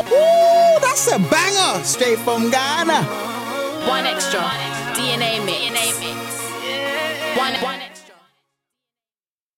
Woo, that's a banger, straight from Ghana. One extra, DNA mix. One extra.